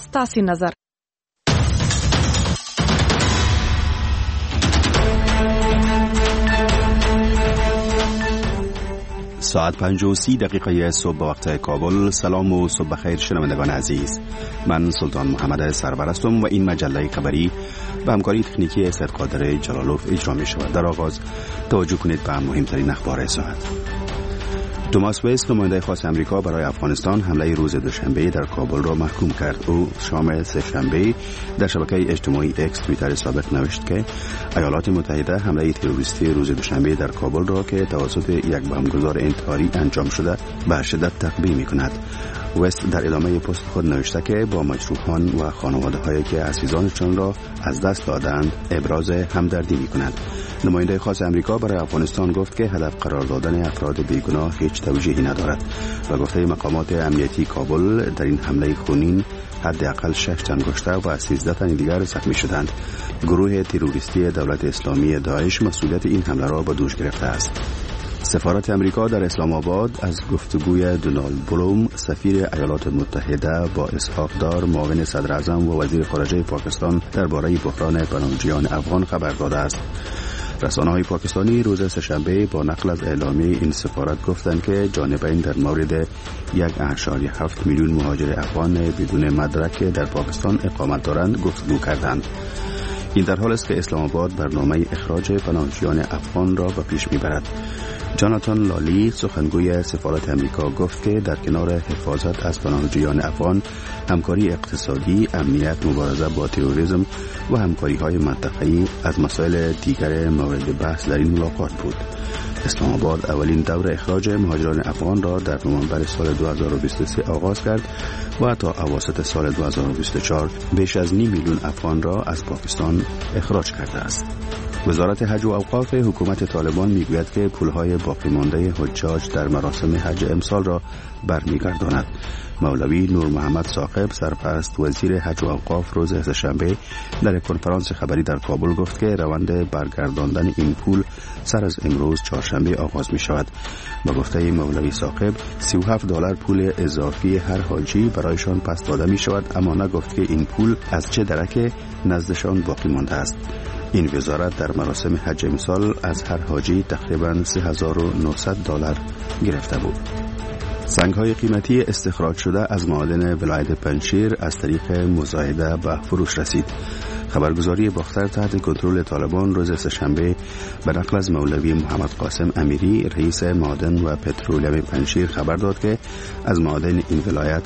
تاسې نظر. ساعت 5:30 صبح به وقت کابل. سلام و صبح بخیر شنوندگان عزیز. من سلطان محمد سرور هستم و این مجله خبری به همکاری تکنیکی سید قادر جلالوف اجرا می شود. در آغاز توجه کنید به مهمترین اخبار ساعت. توماس وست، نماینده خاص امریکا برای افغانستان، حمله روز دوشنبه در کابل را محکوم کرد. او شام سه‌شنبه در شبکه اجتماعی اکس توییتر سابق نوشت که ایالات متحده حمله تروریستی روز دوشنبه در کابل را که توسط یک بمبگذار انتحاری انجام شده به شدت تقبیح می‌کند. وست در ادامه پست خود نوشته که با مجروحان و خانواده‌هایی که عزیزانشان را از دست دادند ابراز همدردی می‌کند. نماینده خاص امریکا برای افغانستان گفت که هدف قرار دادن افراد بیگناه هیچ توجیهی ندارد و گفته مقامات امنیتی کابل در این حمله خونین حداقل 6 تن کشته و 13 تن دیگر زخمی شدند. گروه تروریستی دولت اسلامی داعش مسئولیت این حمله را به دوش گرفته است. سفارت امریکا در اسلام آباد از گفتگوی دونالد بلوم، سفیر ایالات متحده، با اسحاق دار، معاون صدر اعظم و وزیر خارجه پاکستان درباره بحران پناهجویان افغان خبر داده است. رسانه‌های پاکستانی روز سه‌شنبه با نقل از اعلامیه این سفارت گفتند که جانبین در مورد 1.7 میلیون مهاجر افغان بدون مدرک در پاکستان اقامت دارند گفتگو کردند. این در حالی است که اسلام آباد برنامه اخراج پناهجویان افغان را به پیش میبرد. جاناتان لالی، سخنگوی سفارت امریکا، گفت که در کنار حفاظت از پناهجویان افغان، همکاری اقتصادی، امنیت، مبارزه با تروریسم و همکاری‌های منطقه‌ای از مسائل دیگر مورد بحث در این ملاقات بود. اسلام آباد اولین دور اخراج مهاجران افغان را در نوامبر سال 2023 آغاز کرد و تا اواسط سال 2024 بیش از 5 میلیون افغان را از پاکستان اخراج کرده است. وزارت حج و اوقاف حکومت طالبان میگوید که پولهای باقی مانده حجاج در مراسم حج امسال را برمیگرداند. مولوی نور محمد ثاقب، سرپرست وزیر حج و اوقاف، روز سه‌شنبه در کنفرانس خبری در کابل گفت که روند برگرداندن این پول سر از امروز چهارشنبه آغاز می شود. با گفته مولوی ثاقب، $37 پول اضافی هر حاجی برایشان پس داده می شود، اما نگفت که این پول از چه درک نزدشان باقی مانده است. این وزارت در مراسم حج امسال از هر حاجی تقریباً $3,900 گرفته بود. سنگ‌های قیمتی استخراج شده از معادن ولایت پنجشیر از طریق مزایده به فروش رسید. خبرگزاری باختر تحت کنترل طالبان روز سه‌شنبه به نقل از مولوی محمد قاسم امیری، رئیس معادن و پترولیم پنجشیر، خبر داد که از معادن این ولایت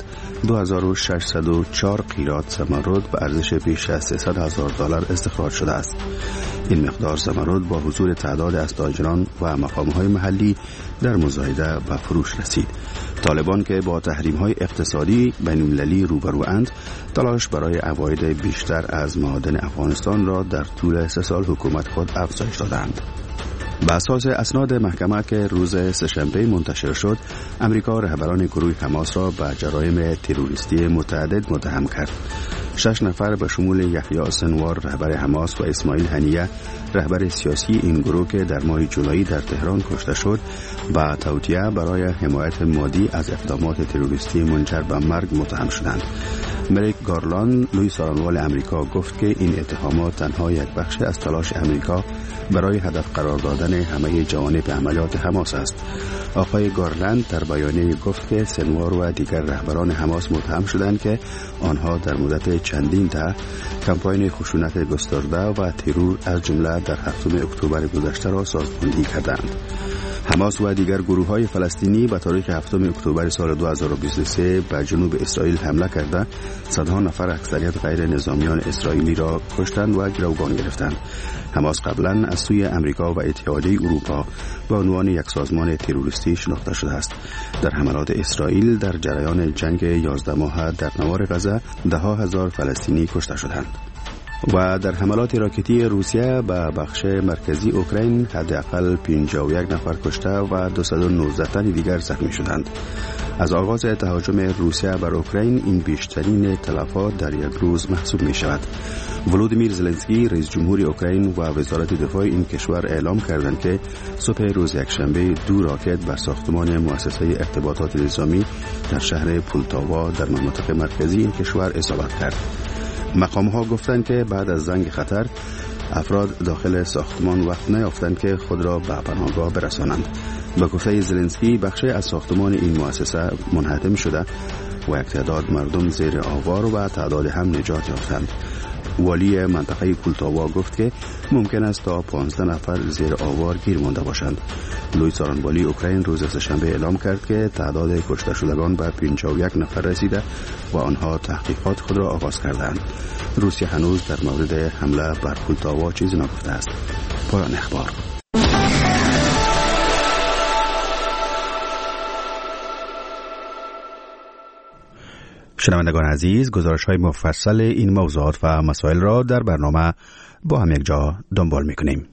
2604 قیراط زمرد به ارزش بیش از $300,000 استخراج شده است. این مقدار زمرد با حضور تعداد از تاجران و مقام‌های محلی در مزایده و فروش رسید. طالبان که با تحریم‌های اقتصادی بین‌المللی روبروند، تلاش برای عواید بیشتر از معادن افغانستان را در طول 3 سال حکومت خود افزایش دادند. به اساس اسناد محکمه که روز سه‌شنبه منتشر شد، امریکا رهبران گروه حماس را به جرایم تروریستی متعدد متهم کرد. 6 نفر به شمول یحیی سنوار، رهبر حماس، و اسماعیل هنیه، رهبر سیاسی این گروه که در ماه جولای در تهران کشته شد، با توطئه برای حمایت مادی از اقدامات تروریستی منجر به مرگ متهم شدند. مریک گارلند، لوی سارنوال امریکا، گفت که این اتهامات تنها یک بخش از تلاش امریکا برای هدف قرار دادن همه جوانب عملیات حماس است. آقای گارلند در بیانیه گفت که سنوار و دیگر رهبران حماس متهم شدند که آنها در مدت چندین دهه کمپاین خشونت گسترده و ترور از جمله در 7 اکتبر گذشته را سازماندهی کردند. حماس و دیگر گروه‌های فلسطینی به تاریخ 7 اکتبر سال 2023 به جنوب اسرائیل حمله کرده صدها نفر اکثریت غیر نظامیان اسرائیلی را کشتند و گروگان گرفتند. حماس قبلا از سوی امریکا و اتحادیه اروپا به عنوان یک سازمان تروریستی شناخته شده است. در حملات اسرائیل در جریان جنگ 11 ماهه در نوار غزه ده‌ها هزار فلسطینی کشته شدند. و در حملات راکتی روسیه به بخش مرکزی اوکراین حداقل 51 نفر کشته و 219 تن دیگر زخمی شدند. از آغاز تهاجم روسیه بر اوکراین این بیشترین تلفات در یک روز محسوب می شود. ولودیمیر زلنسکی رئیس جمهور اوکراین و وزارت دفاع این کشور اعلام کردند که صبح روز یکشنبه 2 راکت بر ساختمان مؤسسه ارتباطات نظامی در شهر پولتاوا در مناطق مرکزی این کشور اصابت کرد. مقام‌ها گفتند که بعد از زنگ خطر افراد داخل ساختمان وقت نیافتند که خود را به پناهگاه برسانند. به گفته زلنسکی بخشی از ساختمان این مؤسسه منهدم شده و یک تعداد مردم زیر آوار و تعداد هم نجات یافتند. والی منطقه پولتاوا گفت که ممکن است تا 15 نفر زیر آوار گیر مانده باشند. لوی سارانبالی اوکراین روز سه‌شنبه اعلام کرد که تعداد کشته شدگان به 51 نفر رسیده و آنها تحقیقات خود را آغاز کردند. روسیه هنوز در مورد حمله بر پولتاوا چیزی نگفته است. پایان اخبار. شنوندگان عزیز، گزارش‌های مفصل این موضوعات و مسائل را در برنامه با هم یک جا دنبال می‌کنیم.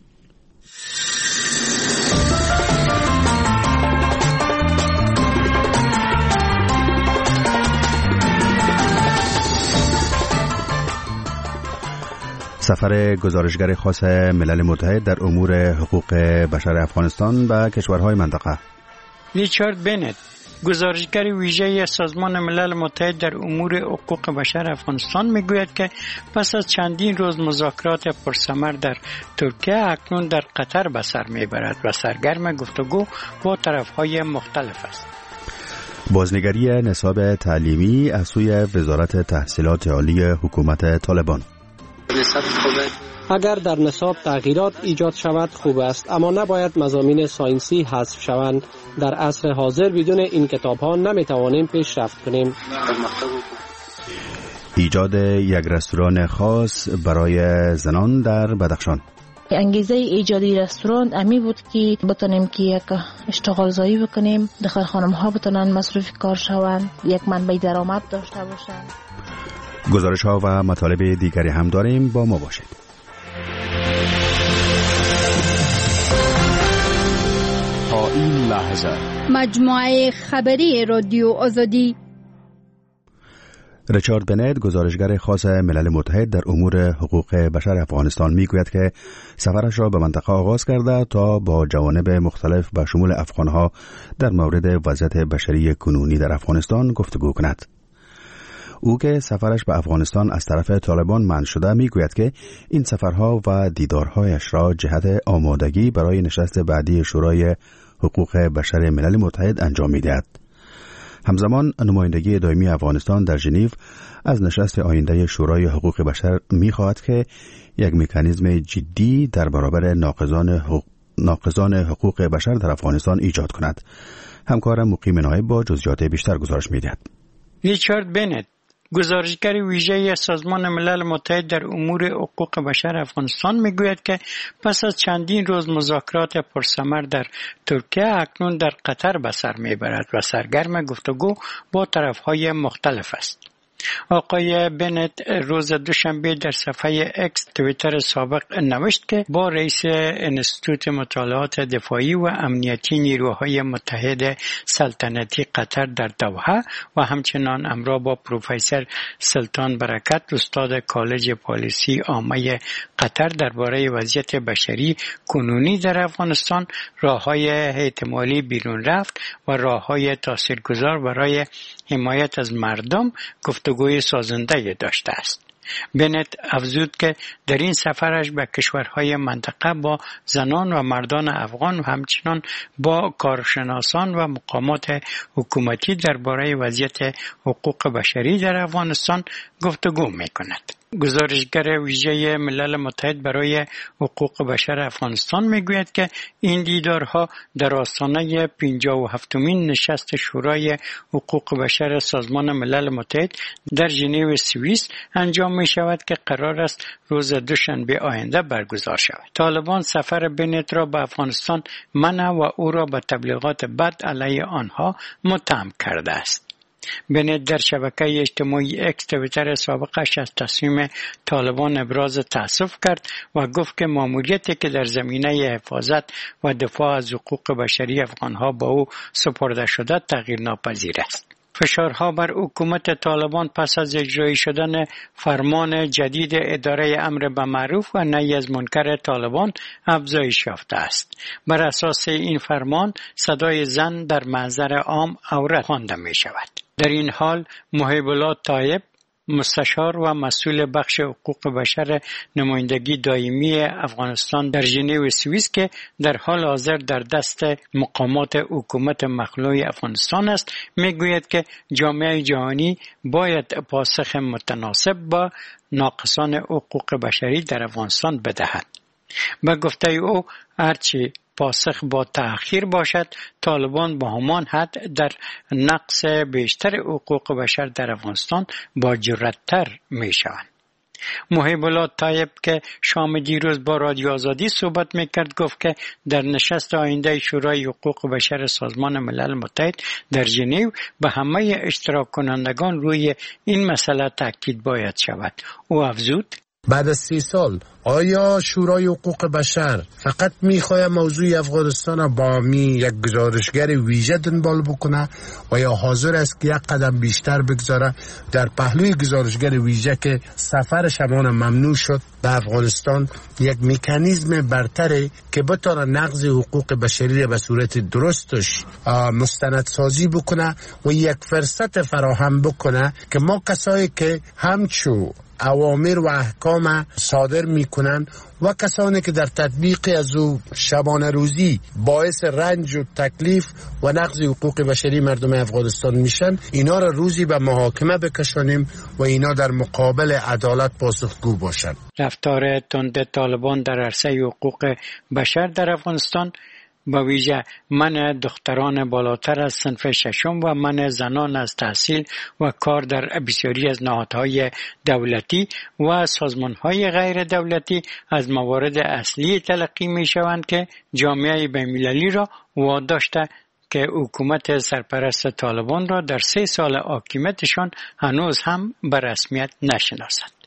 سفر گزارشگر خاص ملل متحد در امور حقوق بشر افغانستان به کشورهای منطقه. ریچارد بنت، گزارشگر ویژه سازمان ملل متحد در امور حقوق بشر افغانستان میگوید که پس از چندین روز مذاکرات پرثمر در ترکیه اکنون در قطر به سر میبرد و سرگرم گفتگو با طرفهای مختلف است. بازنگری نصاب تعلیمی از سوی وزارت تحصیلات عالی حکومت طالبان. اگر در نصاب تغییرات ایجاد شود خوب است، اما نباید مضامین ساینسی حذف شوند. در عصر حاضر بدون این کتاب‌ها نمی‌توانیم پیشرفت کنیم. ایجاد یک رستوران خاص برای زنان در بدخشان. انگیزه ایجاد رستوران امی بود که بتونیم که یک اشتغال زایی بکنیم، داخل خانم‌ها بتونن مصروف کار شوند، یک منبع درآمد داشته باشند. گزارش‌ها و مطالب دیگری هم داریم، با ما باشید. تا این لحظه مجموعه خبری رادیو آزادی. ریچارد بنت، گزارشگر خاص ملل متحد در امور حقوق بشر افغانستان، میگوید که سفرش را به منطقه آغاز کرده تا با جوانب مختلف به شمول افغانها در مورد وضعیت بشری کنونی در افغانستان گفتگو کند. او که سفرش به افغانستان از طرف طالبان منع شده میگوید که این سفرها و دیدارهایش را جهت آمادگی برای نشست بعدی شورای حقوق بشر ملل متحد انجام می‌دهد. همزمان نمایندگی دائمی افغانستان در ژنو از نشست آینده شورای حقوق بشر می‌خواهد که یک مکانیزم جدی در برابر ناقضان حقوق بشر در افغانستان ایجاد کند. همکارم مقیم نایب با جزئیات بیشتر گزارش می‌دهد. ریچارد بنت، گزارشگر ویژه سازمان ملل متحد در امور حقوق بشر افغانستان میگوید که پس از چندین روز مذاکرات پرثمر در ترکیه اکنون در قطر به سر میبرد و سرگرم گفتگو با طرفهای مختلف است. آقای بنت روز دوشنبه در صفحه اکس توییتر سابق نوشت که با رئیس انستیتوت مطالعات دفاعی و امنیتی نیروهای متحد سلطنتی قطر در دوحه و همچنان همراه با پروفسور سلطان برکت استاد کالج پالیسی عامه قطر درباره وضعیت بشری کنونی در افغانستان، راه‌های احتمالی بیرون رفت و راه‌های تاثیرگذار برای حمایت از مردم گفتگوی سازنده داشته است. بنت افزود که در این سفرش به کشورهای منطقه با زنان و مردان افغان و همچنان با کارشناسان و مقامات حکومتی درباره وضعیت حقوق بشری در افغانستان گفتگو می‌کند. گزارشگر ویژه ملل متحد برای حقوق بشر افغانستان میگوید که این دیدارها در آستانه 57مین نشست شورای حقوق بشر سازمان ملل متحد در ژنو سوئیس انجام می شود که قرار است روز دوشنبه آینده برگزار شود. طالبان سفر بنت را به افغانستان منع و او را به تبلیغات بد علیه آنها متهم کرده است. بنت در شبکه اجتماعی اکس توییتر سابقش از تصمیم طالبان ابراز تأسف کرد و گفت که ماموریتی که در زمینه حفاظت و دفاع از حقوق بشری افغانها با او سپرده شده تغییر ناپذیر است. فشارها بر حکومت طالبان پس از اجرایی شدن فرمان جدید اداره امر به معروف و نهی از منکر طالبان افزایش یافته است. بر اساس این فرمان صدای زن در محضر عام عورت خوانده می شود. در این حال محب الله طایب مستشار و مسئول بخش حقوق بشر نمایندگی دائمی افغانستان در ژنو سوئیس که در حال حاضر در دست مقامات حکومت مخلوع افغانستان است میگوید که جامعه جهانی باید پاسخ متناسب با ناقصان حقوق بشری در افغانستان بدهد. به گفته او هرچی پاسخ با تأخیر باشد طالبان با همان حد در نقص بیشتر حقوق بشر در افغانستان با جرأت‌تر می شوند. محب الله طایب که شام دیروز با رادیو آزادی صحبت میکرد گفت که در نشست آینده شورای حقوق بشر سازمان ملل متحد در ژنو به همه اشتراک کنندگان روی این مسئله تاکید باید شود. او افزود بعد از 30 سال آیا شورای حقوق بشر فقط میخواه موضوع افغانستان با یک گزارشگر ویژه دنبال بکنه و یا حاضر است که یک قدم بیشتر بگذاره در پهلوی گزارشگر ویژه که سفر شمان ممنوع شد به افغانستان یک مکانیزم برتره که بتونه نقض حقوق بشری به صورت درستش مستندسازی بکنه و یک فرصت فراهم بکنه که ما کسایی که همچو اوامر و احکام صادر میکنن و کسانی که در تطبیق از او شبانه روزی باعث رنج و تکلیف و نقض حقوق بشری مردم افغانستان میشن اینا را روزی به محاکمه بکشانیم و اینا در مقابل عدالت پاسخگو باشن. رفتار تند طالبان در عرصه حقوق بشر در افغانستان با ویژه منع دختران بالاتر از صنف ششم و منع زنان از تحصیل و کار در بسیاری از نهادهای دولتی و سازمانهای غیر دولتی از موارد اصلی تلقی می شوند که جامعه بین‌المللی را واداشته که حکومت سرپرست طالبان را در 3 سال حاکمیتشان هنوز هم به رسمیت نشناسند.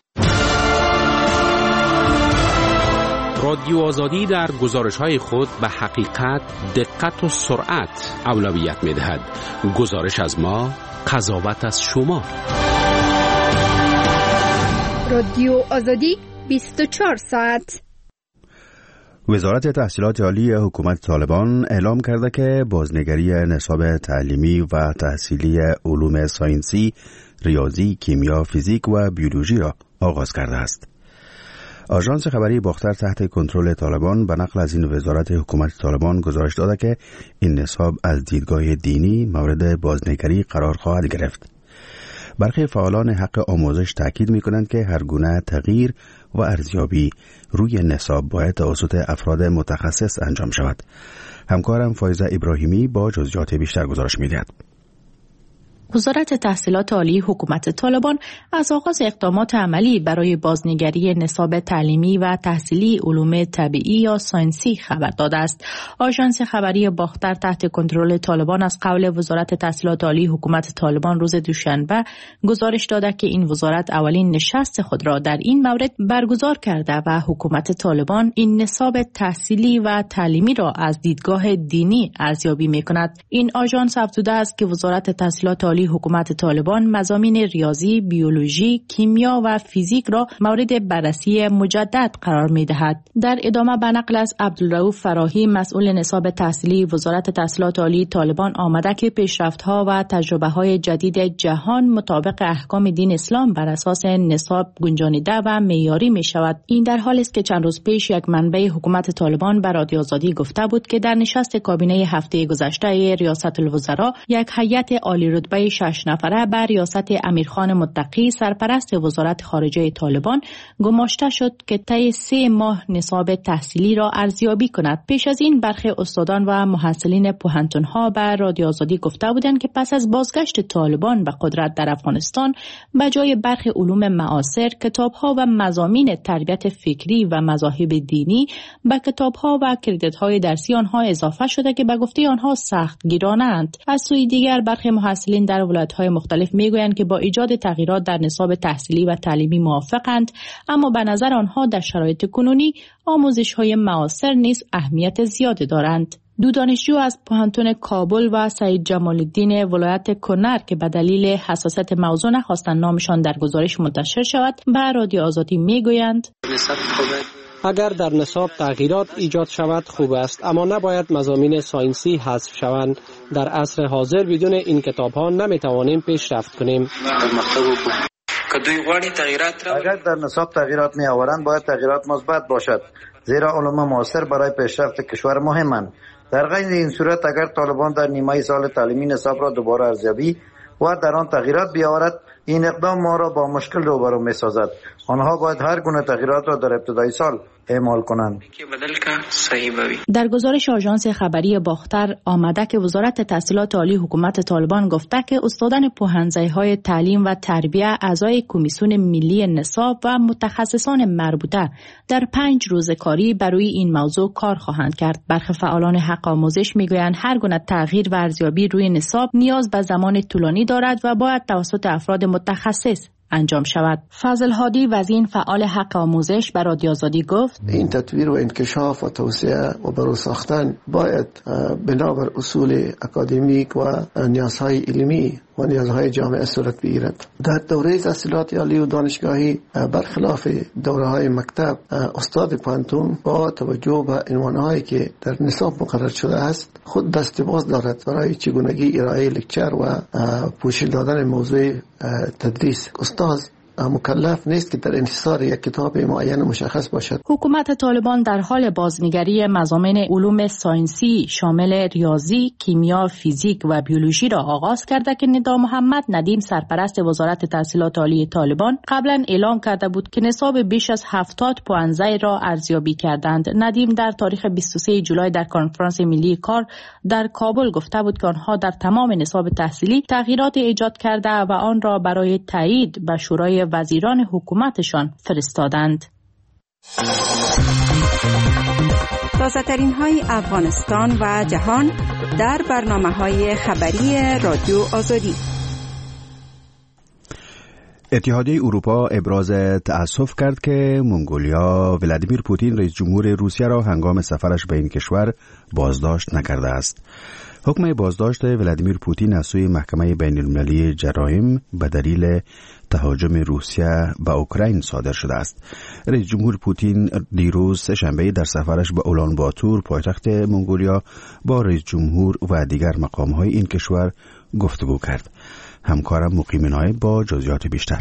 رادیو آزادی در گزارش‌های خود به حقیقت، دقت و سرعت اولویت می‌دهد. گزارش از ما، قضاوت از شما. رادیو آزادی 24 ساعت. وزارت تحصیلات عالی حکومت طالبان اعلام کرده که بازنگری نصاب تعلیمی و تحصیلی علوم ساینسی، ریاضی، کیمیا، فیزیک و بیولوژی را آغاز کرده است. آژانس خبری باختر تحت کنترل طالبان به نقل از این وزارت حکومت طالبان گزارش داده که این نصاب از دیدگاه دینی مورد بازنگری قرار خواهد گرفت. برخی فعالان حق آموزش تاکید می‌کنند که هر گونه تغییر و ارزیابی روی نصاب باید توسط افراد متخصص انجام شود. همکارم فایزه ابراهیمی با جزئیات بیشتر گزارش می‌دهد. وزارت تحصیلات عالی حکومت طالبان از آغاز اقدامات عملی برای بازنگری نصاب تعلیمی و تحصیلی علوم طبیعی یا ساینسی خبر داده است. آژانس خبری باختر تحت کنترل طالبان از قول وزارت تحصیلات عالی حکومت طالبان روز دوشنبه گزارش داده که این وزارت اولین نشست خود را در این مورد برگزار کرده و حکومت طالبان این نصاب تحصیلی و تعلیمی را از دیدگاه دینی ارزیابی می‌کند. این آژانس افزوده است که وزارت تحصیلات عالی حکومت طالبان مضامین ریاضی، بیولوژی، کیمیا و فیزیک را مورد بررسی مجدد قرار می‌دهد. در ادامه به نقل از عبدالرؤوف فراهی مسئول نصاب تحصیلی وزارت تحصیلات عالی طالبان آمده که پیشرفت‌ها و تجربه‌های جدید جهان مطابق احکام دین اسلام بر اساس نصاب گنجانیده و معیاری می‌شود. این در حالی است که چند روز پیش یک منبع حکومت طالبان به رادیو آزادی گفته بود که در نشست کابینه هفته گذشته ریاست الوزراء یک هیئت عالی رتبه 6 نفره بر ریاست امیرخان متقی سرپرست وزارت خارجه طالبان گماشته شد که طی 3 ماه نصاب تحصیلی را ارزیابی کند. پیش از این برخی استادان و محصلین پوهنتون‌ها بر رادیو آزادی گفته بودند که پس از بازگشت طالبان به قدرت در افغانستان به جای برخی علوم معاصر کتاب‌ها و مضامین تربیت فکری و مذاهب دینی به کتاب‌ها و کردیت‌های درسی آنها اضافه شده که به گفته آنها سخت گیرانه‌اند. از سوی دیگر برخی محصلین در در ولایت‌های مختلف میگویند که با ایجاد تغییرات در نصاب تحصیلی و تعلیمی موافقند، اما به نظر آنها در شرایط کنونی آموزش‌های معاصر نیز اهمیت زیادی دارند. دو دانشجو از پوهنتون کابل و سعید جمال الدین ولایت کنر که به دلیل حساسیت موضوع نخواستند نامشان در گزارش منتشر شود به رادیو آزادی میگویند اگر در نصاب تغییرات ایجاد شود خوب است، اما نباید مضامین ساینسی حذف شوند. در عصر حاضر بدون این کتاب‌ها نمیتوانیم پیشرفت کنیم. اگر در نصاب تغییرات می آورند باید تغییرات مثبت باشد، زیرا علوم معاصر برای پیشرفت کشور مهمند. در غیر این صورت اگر طالبان در نیمه سال تعلیمی نصاب را دوباره ارزیابی و در آن تغییرات بیاورد، این اقدام ما را با مشکل روبرو می سازد. آنها باید هر گونه تغییرات را در ابتدای سال اعمال کنند. در گزارش آژانس خبری باختر آمده که وزارت تحصیلات عالی حکومت طالبان گفته که استادان پوهنځی‌های تعلیم و تربیه اعضای کمیسیون ملی نصاب و متخصصان مربوطه در 5 روز کاری برای این موضوع کار خواهند کرد. برخی فعالان حق آموزش میگویند هر گونه تغییر و ارزیابی روی نصاب نیاز به زمان طولانی دارد و باید توسط افراد متخصص انجام شود. فضل هادی وزیر فعال حق آموزش به رادیو آزادی گفت این تطویر و انکشاف و توسعه و برو ساختن باید بنابر اصول اکادمیک و نیازهای علمی و نیازهای جامعه صورت بگیرد. در دوره تحصیلات عالی و دانشگاهی برخلاف دوره‌های مکتب، استاد پوهنتون با توجه به عنوانهایی که در نصاب مقرر شده است خود دست باز دارد برای چگونگی ارائه لکچر و پوشش دادن موضوع تدریس. استاد مکلف نیست که در انحصار یک کتاب معین مشخص باشد. حکومت طالبان در حال بازنگری مضامین علوم ساینسی شامل ریاضی، کیمیا، فیزیک و بیولوژی را آغاز کرده که ندا محمد ندیم سرپرست وزارت تحصیلات عالی طالبان قبلا اعلام کرده بود که نصاب بیش از 70 پوهنځی را ارزیابی کردند. ندیم در تاریخ 23 جولای در کنفرانس ملی کار در کابل گفته بود که آنها در تمام نصاب تحصیلی تغییرات ایجاد کرده و آن را برای تایید به شورای وزیران حکومتشان فرستادند. تازه‌ترین های افغانستان و جهان در برنامه‌های خبری رادیو آزادی. اتحادیه اروپا ابراز تأسف کرد که منگولیا ولادیمیر پوتین رئیس جمهور روسیه را هنگام سفرش به این کشور بازداشت نکرده است. حکم بازداشت ولادیمیر پوتین از سوی محکمه بین‌المللی جرایم به دلیل تهاجم روسیه به اوکراین صادر شده است. رئیس جمهور پوتین دیروز سه‌شنبه در سفرش به اولان باتور پایتخت منگولیا با رئیس جمهور و دیگر مقام‌های این کشور گفتگو کرد. همکارم مقیم نایب با جزئیات بیشتر.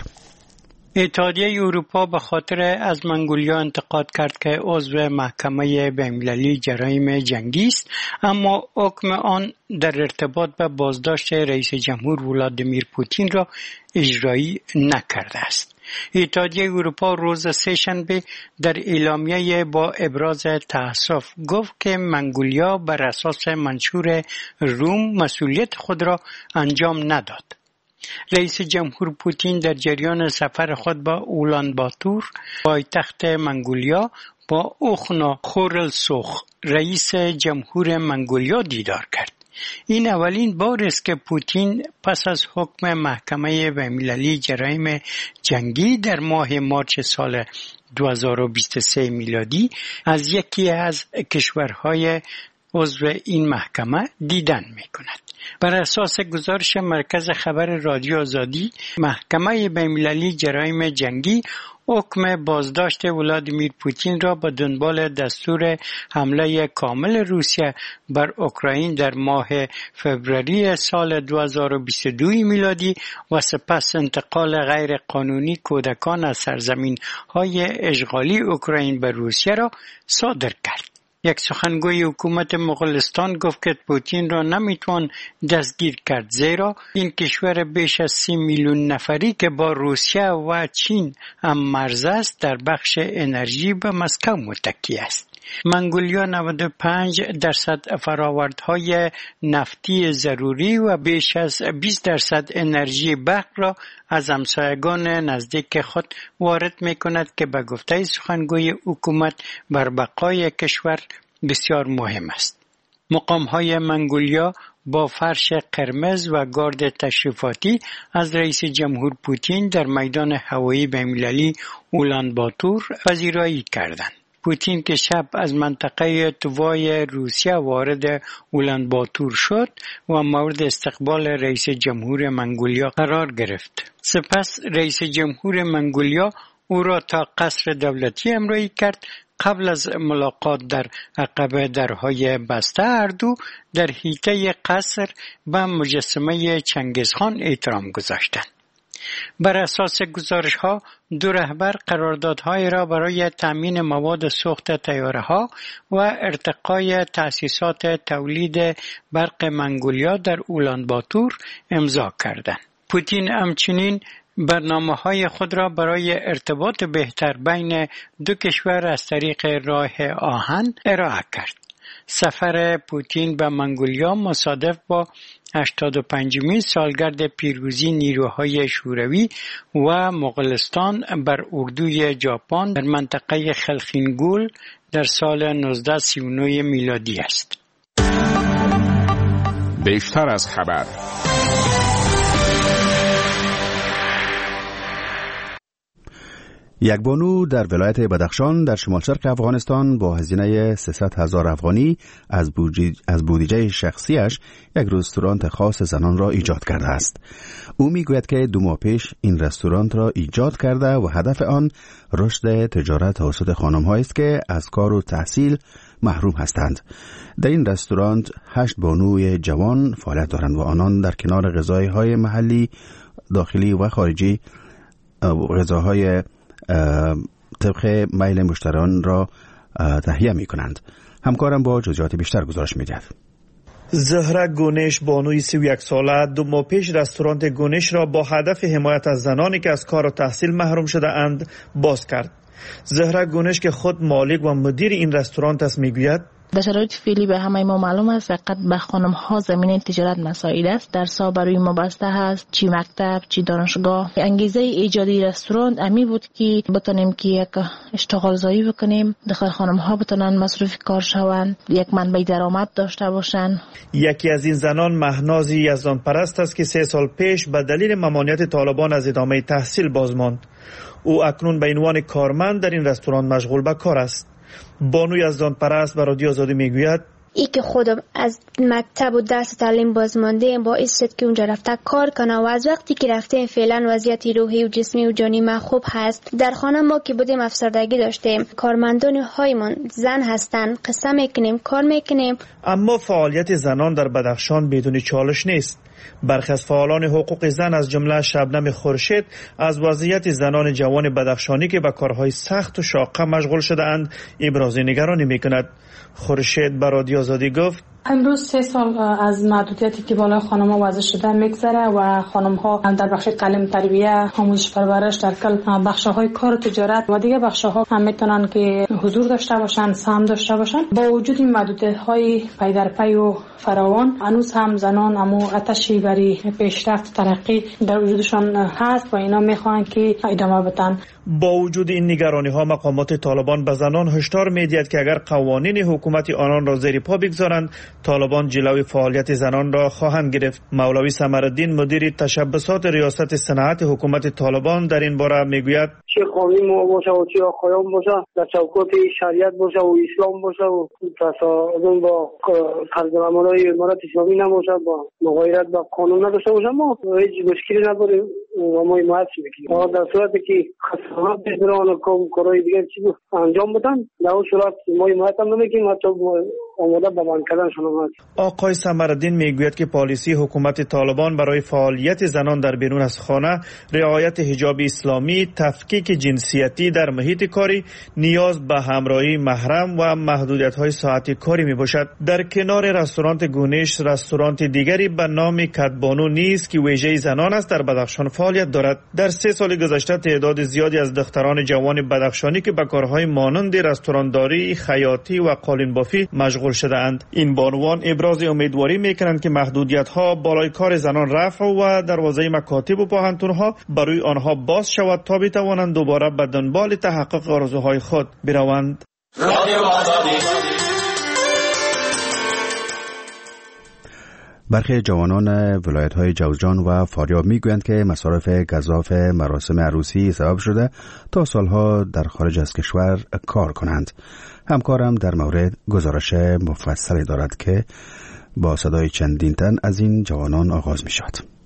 اتحادیه اروپا به خاطر از منگولیا انتقاد کرد که عضو محکمه بین‌المللی جرایم جنگی است، اما حکم آن در ارتباط به بازداشت رئیس جمهور ولادیمیر پوتین را اجرایی نکرده است. اتحادیه اروپا روز سه‌شنبه در اعلامیه با ابراز تأسف گفت که منگولیا بر اساس منشور روم مسئولیت خود را انجام نداد. رئیس جمهور پوتین در جریان سفر خود با اولان باتور پایتخت منگولیا با اوخنا خورلسوخ رئیس جمهور منگولیا دیدار کرد. این اولین بار است که پوتین پس از حکم محکمه بین‌المللی جرایم جنگی در ماه مارچ سال 2023 میلادی از یکی از کشورهای عضو این محکمه دیدن می‌کند. بر اساس گزارش مرکز خبر رادیو آزادی، محکمه بین‌المللی جرایم جنگی حکم بازداشت ولادیمیر پوتین را به دنبال دستور حمله کامل روسیه بر اوکراین در ماه فوریه سال 2022 میلادی و سپس انتقال غیر قانونی کودکان از سرزمین‌های اشغالی اوکراین به روسیه را صادر کرد. یک سخنگوی حکومت مغولستان گفت که پوتین را نمیتوان دستگیر کرد، زیرا این کشور بیش از 30 میلیون نفری که با روسیه و چین هم مرز است در بخش انرژی به مسکو متکی است. منگولیا 95% فرآوردهای نفتی ضروری و بیش از 20% انرژی برق را از همسایگان نزدیک خود وارد می‌کند که به گفته سخنگوی حکومت بر بقای کشور بسیار مهم است. مقام‌های منگولیا با فرش قرمز و گارد تشریفاتی از رئیس جمهور پوتین در میدان هوایی بین‌المللی اولانباتور پذیرایی کردند. پوتین که شب از منطقه توای روسیه وارد اولانباتور شد و مورد استقبال رئیس جمهور منگولیا قرار گرفت. سپس رئیس جمهور منگولیا او را تا قصر دولتی همراهی کرد. قبل از ملاقات در عقب درهای بسته هر دو در حیطه قصر به مجسمه چنگیزخان احترام گذاشتند. بر اساس گزارش‌ها دو رهبر قراردادهای را برای تأمین مواد سوخت طیاره‌ها و ارتقای تأسیسات تولید برق منگولیا در اولانباتور امضا کردند. پوتین همچنین برنامه‌های خود را برای ارتباط بهتر بین دو کشور از طریق راه آهن ارائه کرد. سفر پوتین به منگولیا مصادف با 85مین سالگرد پیروزی نیروهای شوروی و مغولستان بر اردوی ژاپن در منطقه خلخینگول در سال 1939 میلادی است. بیشتر از خبر. یک بانو در ولایت بدخشان در شمال شرق افغانستان با هزینه 300,000 افغانی از بودجه شخصیش یک رستوران خاص زنان را ایجاد کرده است. او میگوید که 2 ماه پیش این رستوران را ایجاد کرده و هدف آن رشد تجارت توسط خانم‌هایی است که از کار و تحصیل محروم هستند. در این رستوران 8 بانوی جوان فعالیت دارند و آنان در کنار غذاهای محلی، داخلی و خارجی غذاهای طبق میل مشتریان را تهیه می کنند. همکارم با جزئیات بیشتر گزارش می دهد. زهره گونش بانوی 31 ساله 2 ماه پیش رستوران گونش را با هدف حمایت از زنانی که از کار و تحصیل محروم شده اند باز کرد. زهره گونش که خود مالک و مدیر این رستوران است میگوید در شرایط فعلی به همه ما معلوم است فقط به خانم ها زمینه تجارت مساعد است. در سا برای ما بسته هست، چی مکتب چی دانشگاه. انگیزه ایجادی رستوران امی بود که بتونیم که یک اشتغال زایی بکنیم، داخل خانم ها بتونن مصروف کار شوند، یک منبع درآمد داشته باشند. یکی از این زنان مهناز یزدان پرست است که 3 سال پیش به دلیل ممانعت طالبان از ادامه تحصیل باز ماند. او اکنون به عنوان کارمند در این رستوران مشغول به کار است. بانو یزدان پرست به رادیو آزادی میگوید ای که خودم از مکتب و درس تعلیم باز مانده باعث شد که اونجا رفته کار کنم و از وقتی که رفته فعلا وضعیت روحی و جسمی و جانی ما خوب هست. در خانه ما که بودیم افسردگی داشتیم، کارمندان هایمان زن هستند، قصه میکنیم، کار میکنیم. اما فعالیت زنان در بدخشان بدون چالش نیست. برخی از فعالان حقوق زن از جمله شبنم خورشید از وضعیت زنان جوان بدخشانی که به کارهای سخت و شاقه مشغول شده اند ابراز نگرانی میکند. خورشید به رادیو آزادی گفت امروز 3 سال از محدودیتی که بالای خانم‌ها وضع شده میگذره و خانم‌ها در بخش تعلیم تربیت، آموزش پرورش در کل بخش‌های کار و تجارت و دیگه بخش‌ها هم میتونن که حضور داشته باشن، سهم داشته باشن. با وجود این محدودیت‌های پی در پی و فراوان هنوز هم زنان اما آتشی برای پیشرفت و ترقی در وجودشان هست و اینا میخوان که ادامه بدن. با وجود این نگرانی‌ها مقامات طالبان به زنان هشدار می‌دهد که اگر قوانین حکومت آنان را زیر پا بگذارند طالبان جلوی فعالیت زنان را خواهند گرفت. مولوی سمرالدین مدیر تشبسات ریاست صنعت حکومت طالبان در این باره میگوید چه قانون باشه و چه آقایان باشه در چوکات شریعت باشه و اسلام باشه و تصادم با طرز عملای امارت اسلامی نباشه، با مغایرت با قانون نداشته باشه، ما هیچ مشکلی نداریم و ما حمایت میکنیم. در صورتی که خسارت بگیرن و کارهای دیگر چیزی انجام بدن در اون صورت ما حمایت هم نمیکنیم، حتی آماده به من کردن شما. آقای سمرالدین میگوید که پالیسی حکومت طالبان برای فعالیت زنان در بیرون از خانه، رعایت حجاب اسلامی، تفکیک جنسیتی در محیط کاری، نیاز به همراهی محرم و محدودیت‌های ساعتی کاری میباشد. در کنار رستوران گونش، رستوران دیگری به نام کدبانو نیز که ویژه زنان است در بدخشان فعالیت دارد. در 3 سال گذشته تعداد زیادی از دختران جوان بدخشانی که به کارهای مانند رستورانداری، خیاطی و قالین بافی مشغول شده‌اند. این بانوان ابراز امیدواری میکنند که محدودیت‌ها بالای کار زنان رفع و دروازه مکاتب و پوهنتون‌ها برای آنها باز شود تا بتوانند دوباره به دنبال تحقق آرزوهای خود بروند. برخی جوانان ولایت‌های جوزجان و فاریاب میگویند که مصارف گزاف مراسم عروسی سبب شده تا سالها در خارج از کشور کار کنند. همکارم در مورد گزارش مفصلی دارد که با صدای چندین تن از این جوانان آغاز می شود.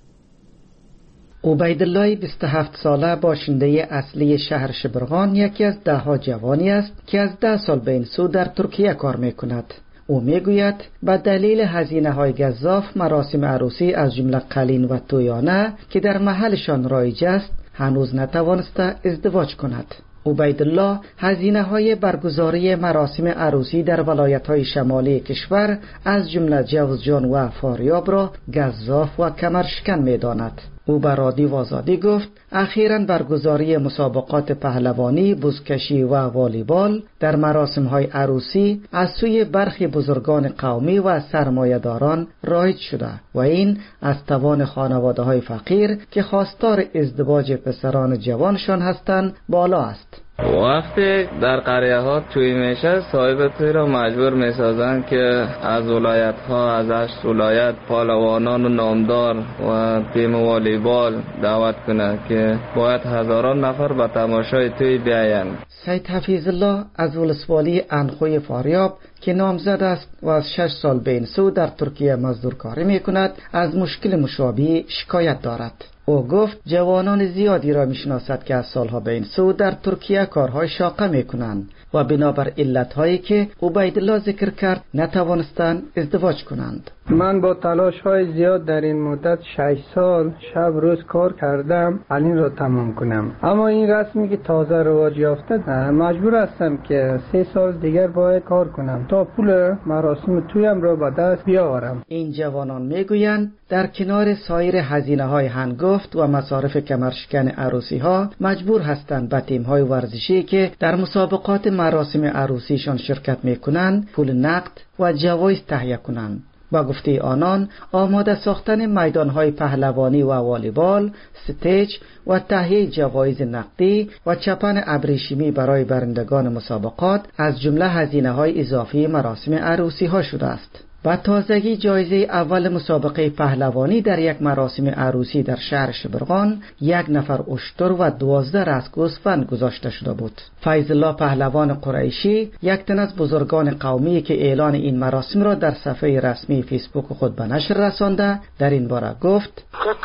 عبیدالله 27 ساله باشنده اصلی شهر شبرغان یکی از 10 جوانی است که از 10 سال به این سو در ترکیه کار می کند. او می گوید به دلیل هزینه های گزاف مراسم عروسی از جمله قلین و تویانه که در محلشان رایج است هنوز نتوانسته ازدواج کند. عبیدالله هزینه های برگزاری مراسم عروسی در ولایت های شمالی کشور از جمله جوزجان و فاریاب را گزاف و کمرشکن می داند. او به رادیو آزادی گفت اخیراً برگزاری مسابقات پهلوانی، بزکشی و والیبال در مراسم های عروسی از سوی برخی بزرگان قومی و سرمایه‌داران رایج شده و این از توان خانواده های فقیر که خواستار ازدواج پسران جوانشان هستند بالا است. وقتی در قریه ها توی میشه صاحب توی را مجبور میسازن که از ولایت ها از 8 ولایت پهلوانان و نامدار و تیم والیبال دعوت کنه که باید هزاران نفر به تماشای توی بیاین. سید حفیظ الله از ولسوالی انخوی فاریاب که نامزد است و از 6 سال به این سو در ترکیه مزدور کاری می کند از مشکل مشابه شکایت دارد. او گفت جوانان زیادی را میشناسد که از سالها به این سو در ترکیه کارهای شاقه میکنند و بنابر علتهایی که عبیدالله ذکر کرد نتوانستند ازدواج کنند. من با تلاش های زیاد در این مدت 6 سال شب روز کار کردم الین را تمام کنم، اما این رسمی که تازه رواج یافته مجبور هستم که 3 سال دیگر باید کار کنم تا پول مراسم تویم را به دست بیاورم. این جوانان میگویند در کنار سایر هزینه های هنگفت و مصارف کمرشکن عروسی ها مجبور هستند به تیم های ورزشی که در مسابقات مراسم عروسیشان شرکت میکنند پول نقد و جوایز تهیه کنند. با گفته آنان آماده ساختن میدانهای پهلوانی و والیبال، ستیج و تهیه جوایز نقدی و چپن ابریشمی برای برندگان مسابقات از جمله هزینه‌های اضافی مراسم عروسی ها شده است. با تازگی جایزه اول مسابقه پهلوانی در یک مراسم عروسی در شهر شبرغان 1 نفر اشتر و 12 رأس گوسفند گذاشته شده بود. فیض الله پهلوان قریشی یک تن از بزرگان قومی که اعلان این مراسم را در صفحه رسمی فیسبوک خود به نشر رسانده در این باره گفت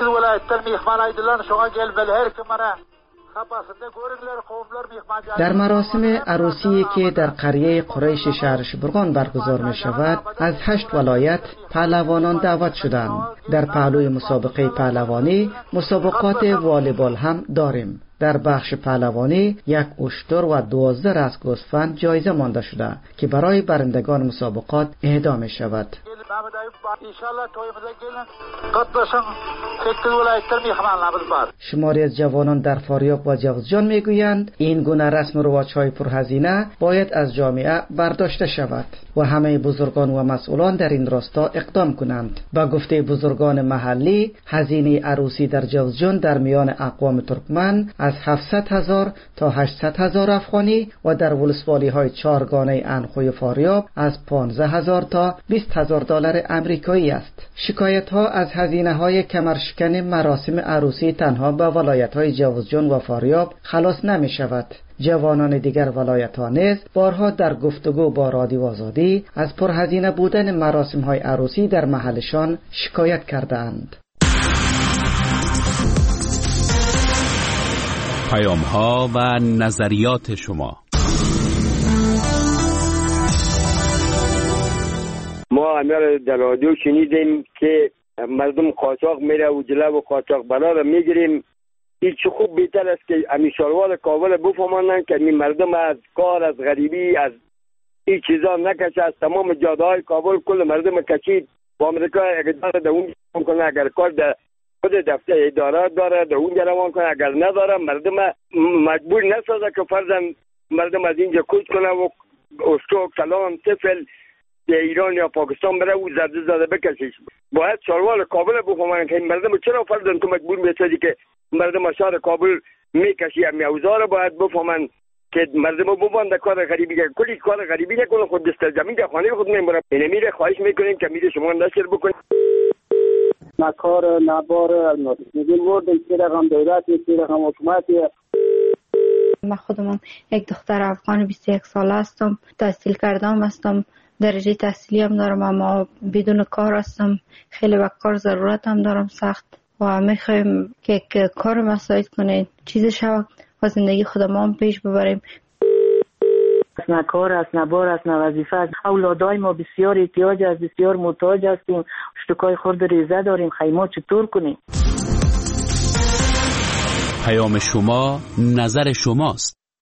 در مراسم عروسی که در قریه قریش شهر شبرغان برگزار می شود از 8 ولایت پهلوانان دعوت شدند. در پهلوی مسابقه پهلوانی مسابقات والیبال هم داریم. در بخش پهلوانی 1 اشتر و 12 رأس گوسفند جایزه مانده شده که برای برندگان مسابقات اهدا می شود. شماری از جوانان در فاریاب و جوزجان میگویند این گونه رسم و رواج‌های پرهزینه باید از جامعه برداشته شود و همه بزرگان و مسئولان در این راستا اقدام کنند. با گفته بزرگان محلی هزینه عروسی در جوزجان در میان اقوام ترکمن از 700,000 تا 800,000 افغانی و در ولسوالی‌های 4 گانه انخوی فاریاب از 15,000 تا 20,000 دلار امریکایی است. شکایت‌ها از هزینه‌های کمرشکن مراسم عروسی تنها به ولایت‌های جوزجان و فاریاب خلاص نمی‌شود. جوانان دیگر ولایت‌ها نیز بارها در گفتگو با رادیو آزادی از پرهزینه بودن مراسم‌های عروسی در محلشان شکایت کرده‌اند. پیام‌ها و نظریات شما. ما همه در رادیو شنیدیم که مردم قاچاق میره و جلو و قاچاق برا را میگیریم. این چه خوب بهتر است که امیشالوار کابل بفهمانن که این مردم از کار، از غریبی، از این چیزا نکشه. از تمام جاده های کابل کل مردم کشید با امریکا اقدار در اونجا کنه. اگر کار در خود دفتر اداره داره در اونجا روان کنه، اگر نداره مردم مجبور نسازه که فرضاً مردم از اینجا کوچ کنه و استو کلان طفل در ایران یا پاکستان بره و زده بکشیش. باید شلوار کابل بفهمن که این مردم چرا فرضاً تو مجبور میسازی که مردم شهر کابل میکشی. امی اوزار باید بفهمن که مردم ببند کار غریبی که کلی کار غریبی نکنه، خود دست زمین در خانه خود میمونه. اینه میره خواهش میکنیم که میره شما نشر بکنید. نکار نبار میگیم مردم چه رقم دولتی چه رقم حکومتی. من خودم یک دختر افغان 21 ساله هستم، تحصیل کردم هستم، درجه تحصیلی هم دارم، اما بدون کار هستم. خیلی به کار ضرورت هم دارم سخت و میخوایم که کار مساعد کنید، چیزی شود و زندگی خودمان پیش ببریم. نه کار است، نه بار است، نه وظیفه است. اولادای ما بسیار احتیاج است، بسیار محتاج هستیم، اشتکای خورد ریزه داریم، خیمه چطور کنیم؟ پیام شما نظر شماست.